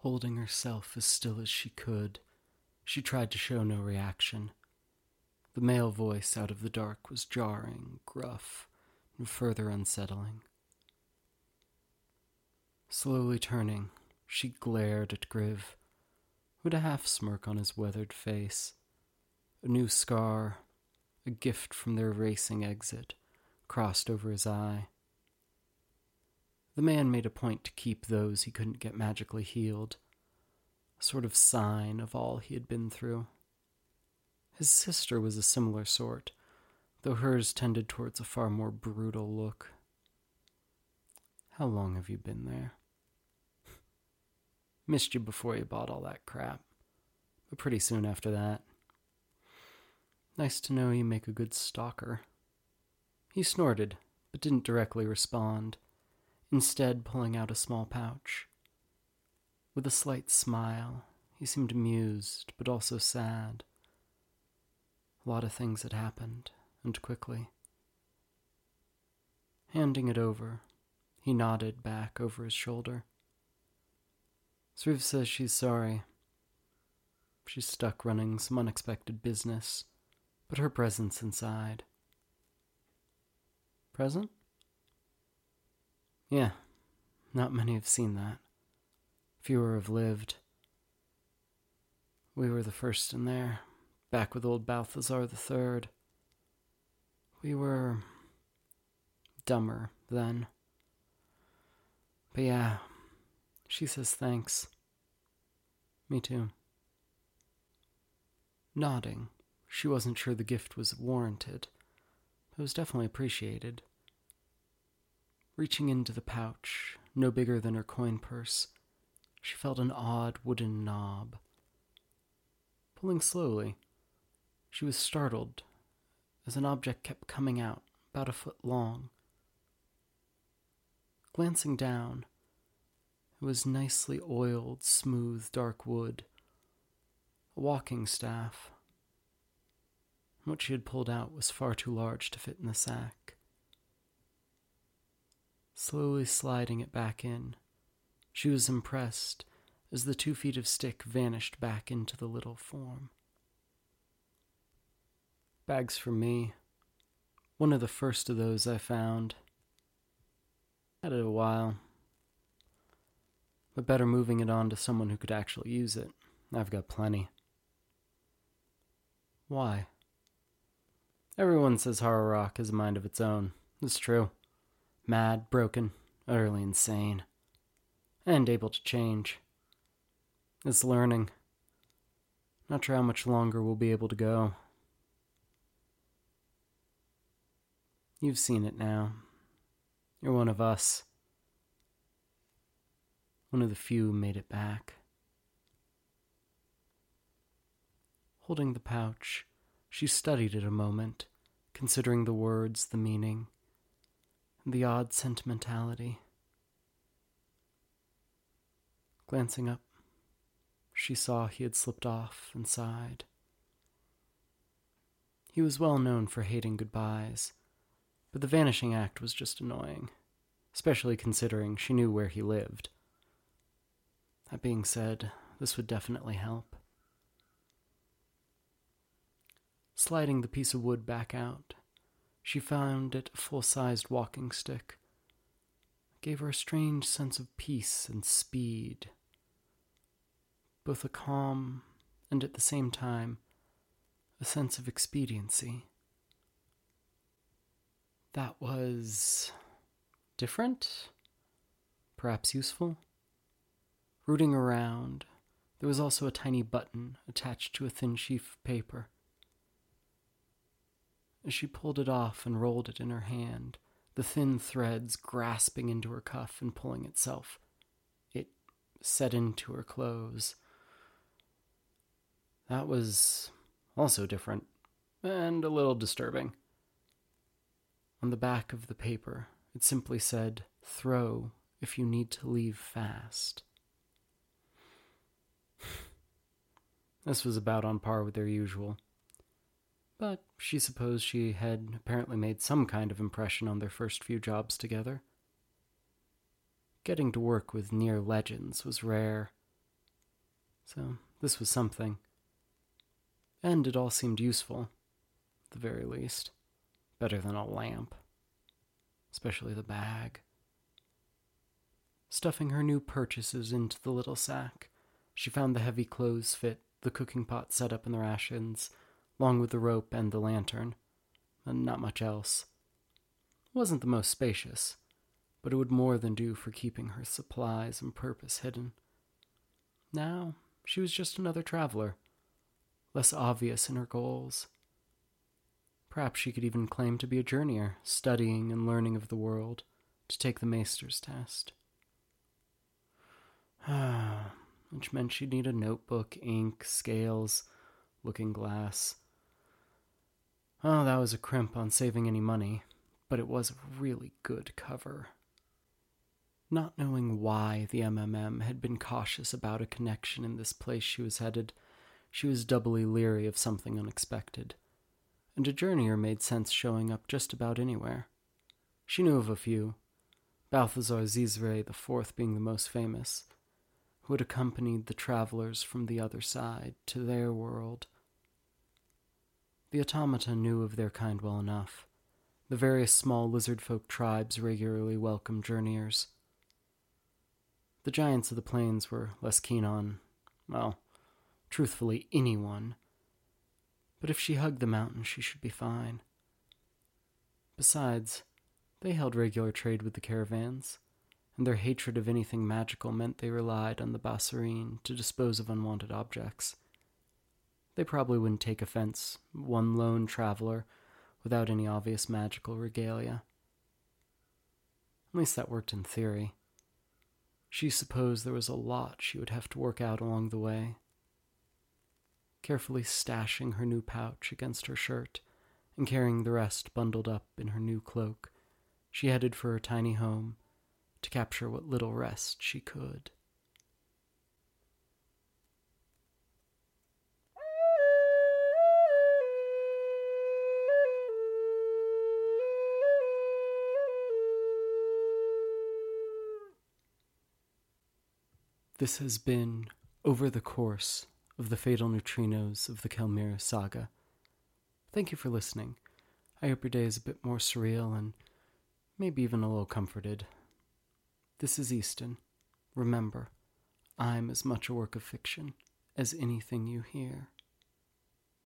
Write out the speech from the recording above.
Holding herself as still as she could, she tried to show no reaction. The male voice out of the dark was jarring, gruff, and further unsettling. Slowly turning, she glared at Griv, with a half-smirk on his weathered face. A new scar, a gift from their racing exit, crossed over his eye. The man made a point to keep those he couldn't get magically healed, a sort of sign of all he had been through. His sister was a similar sort, though hers tended towards a far more brutal look. How long have you been there? Missed you before you bought all that crap, but pretty soon after that. Nice to know you make a good stalker. He snorted, but didn't directly respond, instead pulling out a small pouch. With a slight smile, he seemed amused, but also sad. A lot of things had happened, and quickly. Handing it over, he nodded back over his shoulder. Sriv says she's sorry. She's stuck running some unexpected business, but her presence inside. Present? Yeah, not many have seen that. Fewer have lived. We were the first in there, back with old Balthazar III. We were dumber then. But yeah, she says thanks. Me too. Nodding, she wasn't sure the gift was warranted, but it was definitely appreciated. Reaching into the pouch, no bigger than her coin purse, she felt an odd wooden knob. Pulling slowly, she was startled as an object kept coming out, about a foot long. Glancing down, it was nicely oiled, smooth, dark wood, a walking staff. What she had pulled out was far too large to fit in the sack. Slowly sliding it back in, she was impressed as the 2 feet of stick vanished back into the little form. Bags for me. One of the first of those I found. Had it a while. But better moving it on to someone who could actually use it. I've got plenty. Why? Everyone says Horror Rock has a mind of its own. It's true. Mad, broken, utterly insane. And able to change. It's learning. Not sure how much longer we'll be able to go. You've seen it now. You're one of us. One of the few who made it back. Holding the pouch, she studied it a moment, considering the words, the meaning, and the odd sentimentality. Glancing up, she saw he had slipped off and sighed. He was well known for hating goodbyes, but the vanishing act was just annoying, especially considering she knew where he lived. That being said, this would definitely help. Sliding the piece of wood back out, she found it a full-sized walking stick. It gave her a strange sense of peace and speed. Both a calm and at the same time a sense of expediency. That was different, perhaps useful. Rooting around, there was also a tiny button attached to a thin sheaf of paper. As she pulled it off and rolled it in her hand, the thin threads grasping into her cuff and pulling itself, it set into her clothes. That was also different, and a little disturbing. On the back of the paper, it simply said, "Throw if you need to leave fast." This was about on par with their usual. But she supposed she had apparently made some kind of impression on their first few jobs together. Getting to work with near legends was rare, So this was something. And it all seemed useful, at the very least. Better than a lamp. Especially the bag. Stuffing her new purchases into the little sack, she found the heavy clothes fit, the cooking pot set up in the rations, along with the rope and the lantern, and not much else. It wasn't the most spacious, but it would more than do for keeping her supplies and purpose hidden. Now, she was just another traveler, less obvious in her goals. Perhaps she could even claim to be a journeyer, studying and learning of the world, to take the Maester's test. Which meant she'd need a notebook, ink, scales, looking glass. Oh, that was a crimp on saving any money, but it was a really good cover. Not knowing why the MMM had been cautious about a connection in this place she was headed, she was doubly leery of something unexpected. And a journeyer made sense showing up just about anywhere. She knew of a few, Balthazar Zizre IV being the most famous, who had accompanied the travelers from the other side to their world. The automata knew of their kind well enough. The various small lizard-folk tribes regularly welcomed journeyers. The giants of the plains were less keen on, well, truthfully, anyone. But if she hugged the mountain, she should be fine. Besides, they held regular trade with the caravans, and their hatred of anything magical meant they relied on the Basarine to dispose of unwanted objects. They probably wouldn't take offense, one lone traveler, without any obvious magical regalia. At least that worked in theory. She supposed there was a lot she would have to work out along the way. Carefully stashing her new pouch against her shirt and carrying the rest bundled up in her new cloak, she headed for her tiny home to capture what little rest she could. This has been Over the Course of the Fatal Neutrinos of the Kelmir Saga. Thank you for listening. I hope your day is a bit more surreal and maybe even a little comforted. This is Easton. Remember, I'm as much a work of fiction as anything you hear.